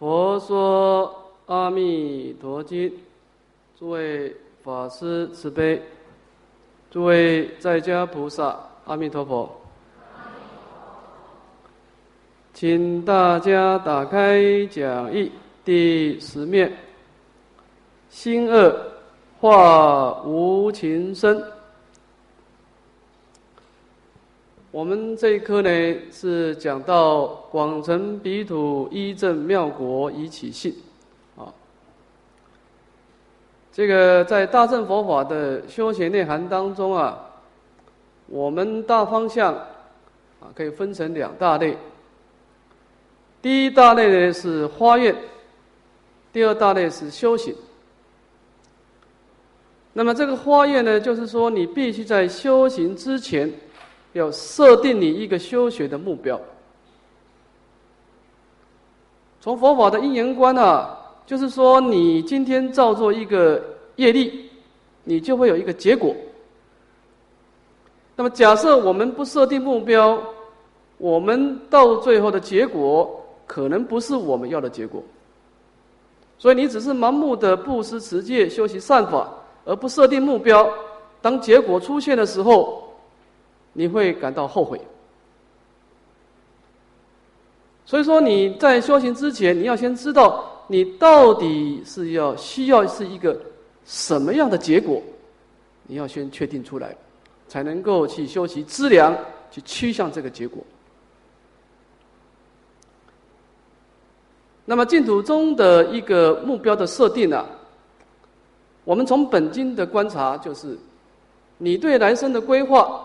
佛说阿弥陀经，诸位法师慈悲，诸位在家菩萨，阿弥陀佛。请大家打开讲义第10面，心恶化无情身。我们这一课呢，是讲到广成彼土依正妙国以起信啊。这个在大乘佛法的修学内涵当中啊，我们大方向啊可以分成2大类。第一大类呢是发愿，第二大类是修行。那么这个发愿呢，就是说你必须在修行之前要设定你一个修学的目标。从佛法的因缘观啊，就是说你今天造作一个业力，你就会有一个结果。那么假设我们不设定目标，我们到最后的结果可能不是我们要的结果。所以你只是盲目的布施持戒修习善法，而不设定目标，当结果出现的时候，你会感到后悔。所以说你在修行之前，你要先知道你到底是需要是一个什么样的结果，你要先确定出来，才能够去修习资粮，去趋向这个结果。那么净土中的一个目标的设定啊，我们从本经的观察，就是你对来生的规划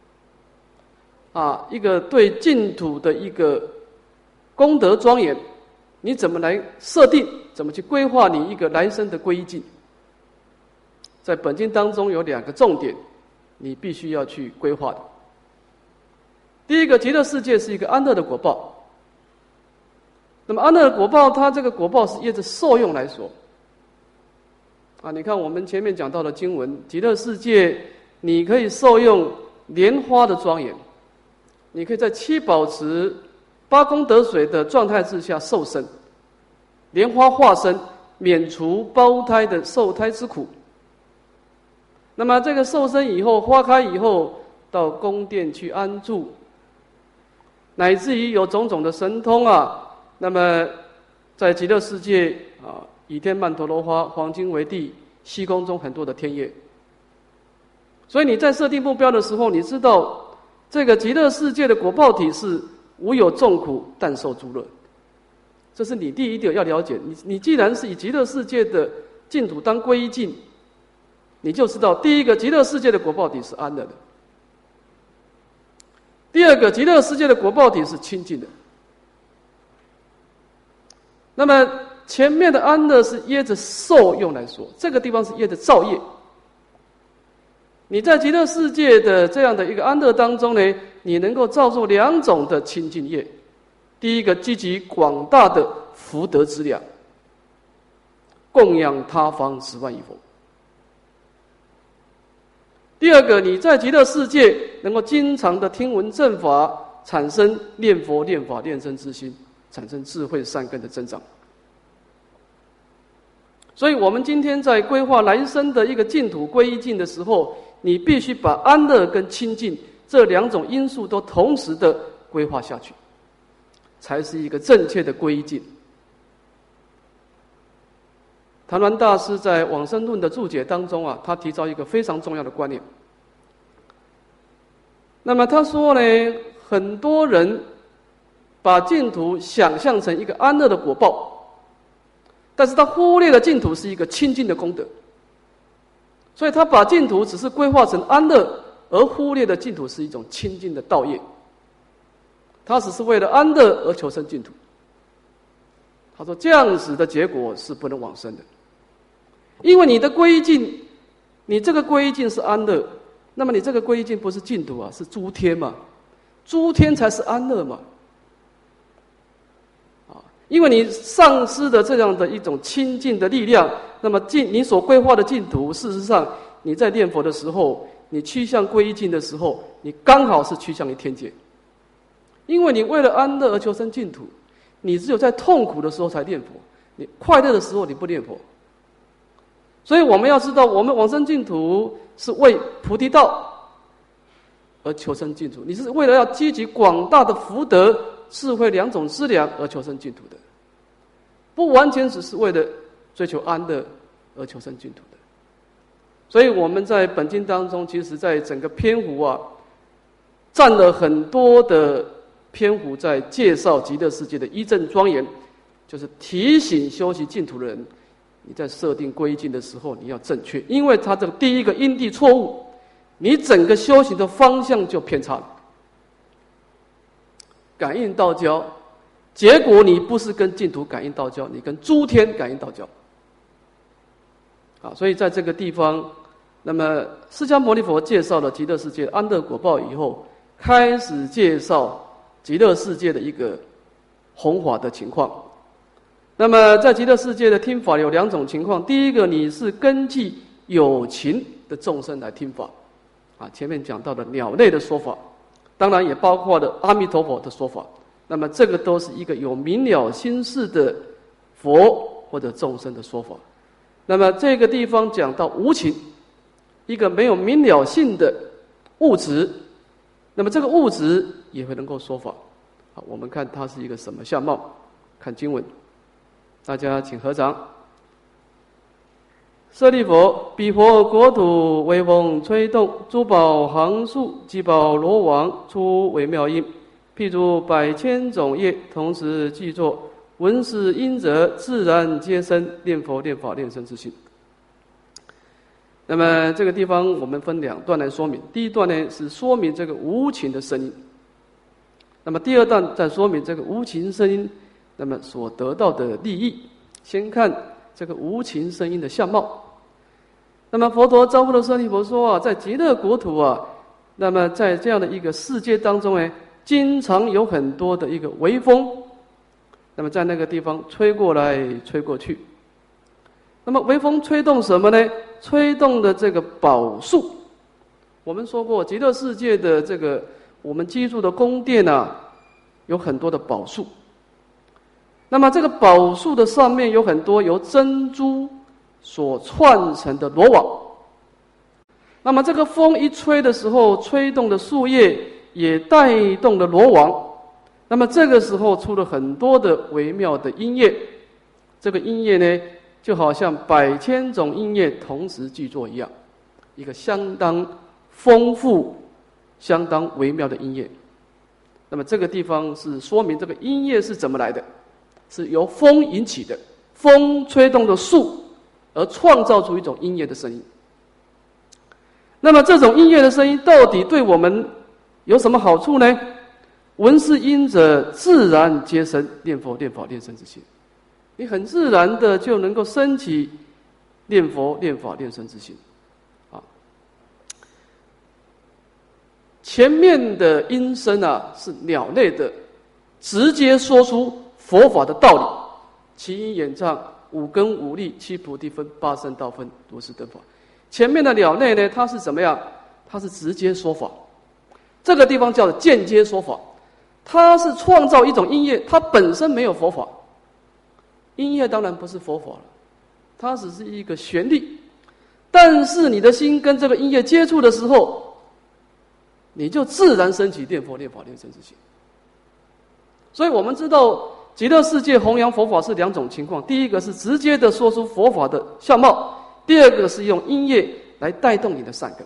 啊，一个对净土的一个功德庄严，你怎么来设定，怎么去规划你一个来生的皈依境。在本经当中有2个重点，你必须要去规划的。第一个，极乐世界是一个安乐的果报。那么安乐的果报，它这个果报是业着受用来说啊。你看我们前面讲到的经文，极乐世界你可以受用莲花的庄严，你可以在7宝池8功德水的状态之下受生，莲花化身，免除胞胎的受胎之苦。那么这个受生以后，花开以后，到宫殿去安住，乃至于有种种的神通啊。那么在极乐世界啊，倚天曼陀罗花，黄金为地，虚空中很多的天乐。所以你在设定目标的时候，你知道这个极乐世界的果报体是无有众苦，但受诸乐。这是你第一点要了解。你既然是以极乐世界的净土当皈依境，你就知道第一个，极乐世界的果报体是安乐的；第二个，极乐世界的果报体是清净的。那么前面的安乐是业着受用来说，这个地方是业着造业。你在极乐世界的这样的一个安乐当中呢，你能够造作2种的清净业。第一个，积集广大的福德资粮，供养他方10万亿佛。第二个，你在极乐世界能够经常的听闻正法，产生念佛念法念身之心，产生智慧善根的增长。所以我们今天在规划来生的一个净土皈依境的时候，你必须把安乐跟清净这2种因素都同时的规划下去，才是一个正确的皈依境。谭鸾大师在《往生论》的注解当中啊，他提到一个非常重要的观念。那么他说呢，很多人把净土想象成一个安乐的果报，但是他忽略了净土是一个清净的功德，所以他把净土只是规划成安乐，而忽略了净土是一种清净的道业。他只是为了安乐而求生净土。他说这样子的结果是不能往生的，因为你的皈依境，你这个皈依境是安乐，那么你这个皈依境不是净土啊，是诸天嘛，诸天才是安乐嘛。因为你丧失的这样的一种清净的力量，那么你所规划的净土，事实上你在念佛的时候，你趋向皈依境的时候，你刚好是趋向于天界。因为你为了安乐而求生净土， 你只有在痛苦的时候才念佛，你快乐的时候你不念佛。所以我们要知道，我们往生净土是为菩提道而求生净土，你是为了要积集广大的福德、智慧两种资粮而求生净土的，不完全只是为了追求安乐而求生净土的。所以我们在本经当中，其实在整个篇幅占了很多的篇幅在介绍极乐世界的依正庄严，就是提醒修习净土的人，你在设定归境的时候你要正确，因为它这个第一个因地错误，你整个修行的方向就偏差了。感应道交，结果你不是跟净土感应道交，你跟诸天感应道交。所以在这个地方，那么释迦牟尼佛介绍了极乐世界安乐果报以后，开始介绍极乐世界的一个弘法的情况。那么在极乐世界的听法有两种情况，第一个，你是根据有情的众生来听法，前面讲到的鸟类的说法，当然也包括了阿弥陀佛的说法。那么这个都是一个有明了心事的佛或者众生的说法。那么这个地方讲到无情，一个没有明了性的物质，那么这个物质也会能够说法。好，我们看它是一个什么相貌，看经文。大家请合掌。舍利弗，彼佛国土微风吹动，诸宝行树，积宝罗网，出微妙音，譬如百千种业，同时具作。闻是因者，自然皆生念佛、念法、念僧之心。那么这个地方我们分两段来说明。第一段呢是说明这个无情的声音，那么第二段再说明这个无情声音那么所得到的利益。先看这个无情声音的相貌。那么佛陀招呼了舍利弗说在极乐国土那么在这样的一个世界当中呢，经常有很多的一个微风。那么在那个地方吹过来吹过去，那么微风吹动什么呢？吹动的这个宝树。我们说过极乐世界的这个我们居住的宫殿有很多的宝树，那么这个宝树的上面有很多由珍珠所串成的罗网，那么这个风一吹的时候，吹动的树叶也带动了罗网，那么这个时候出了很多的微妙的音乐，这个音乐呢，就好像百千种音乐同时具作一样，一个相当丰富、相当微妙的音乐。那么这个地方是说明这个音乐是怎么来的，是由风引起的，风吹动的树，而创造出一种音乐的声音。那么这种音乐的声音到底对我们有什么好处呢？闻是因者，自然皆生念佛、念法、念僧之心。你很自然的就能够升起念佛、念法、念僧之心。前面的音声是鸟类的，直接说出佛法的道理。其音演唱，五根五力，七菩提分，八圣道分，如是等法。前面的鸟类呢，它是怎么样？它是直接说法。这个地方叫做间接说法。它是创造一种音乐，它本身没有佛法。音乐当然不是佛法了，它只是一个旋律。但是你的心跟这个音乐接触的时候，你就自然升起念佛、念法、念僧之心。所以我们知道极乐世界弘扬佛法是两种情况，第一个是直接的说出佛法的相貌，第二个是用音乐来带动你的善根。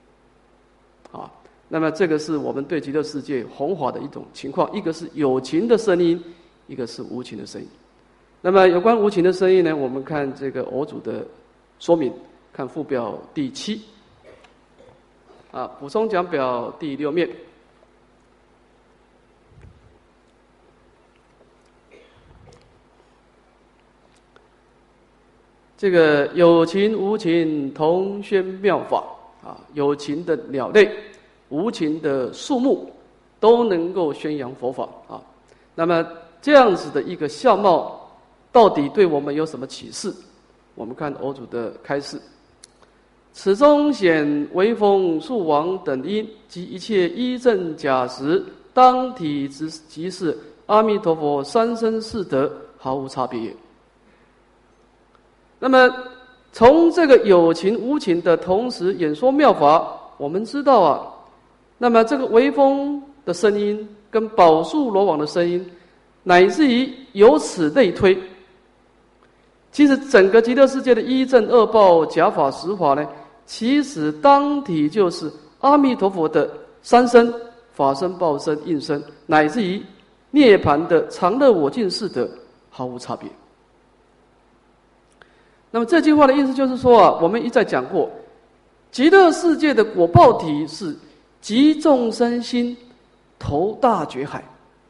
那么这个是我们对极乐世界弘法的一种情况，一个是有情的声音，一个是无情的声音。那么有关无情的声音呢，我们看这个偶主的说明，看附表第7补充讲表第6面。这个有情无情同宣妙法有情的鸟类，无情的树木都能够宣扬佛法那么这样子的一个相貌，到底对我们有什么启示？我们看偶主的开示：此中显微风、树网等因及一切依正假实，当体即是阿弥陀佛三身四德毫无差别也。那么从这个有情无情的同时演说妙法，我们知道啊，那么这个微风的声音跟宝树罗网的声音，乃至于由此类推，其实整个极乐世界的一正二报假法实法呢，其实当体就是阿弥陀佛的三身：法身、报身、应身，乃至于涅槃的常乐我净四德，毫无差别。那么这句话的意思就是说啊，我们一再讲过，极乐世界的果报体是集众生心，投大觉海。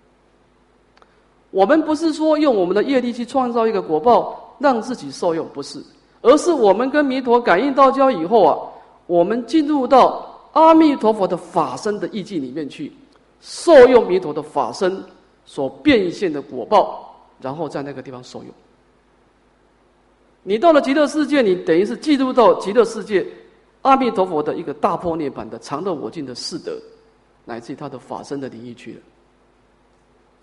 我们不是说用我们的业力去创造一个果报让自己受用，不是，而是我们跟弥陀感应道交以后啊，我们进入到阿弥陀佛的法身的意境里面去，受用弥陀的法身所变现的果报，然后在那个地方受用。你到了极乐世界，你等于是进入到极乐世界阿弥陀佛的一个大破涅槃的常乐我净的四德，乃至于他的法身的领域去了。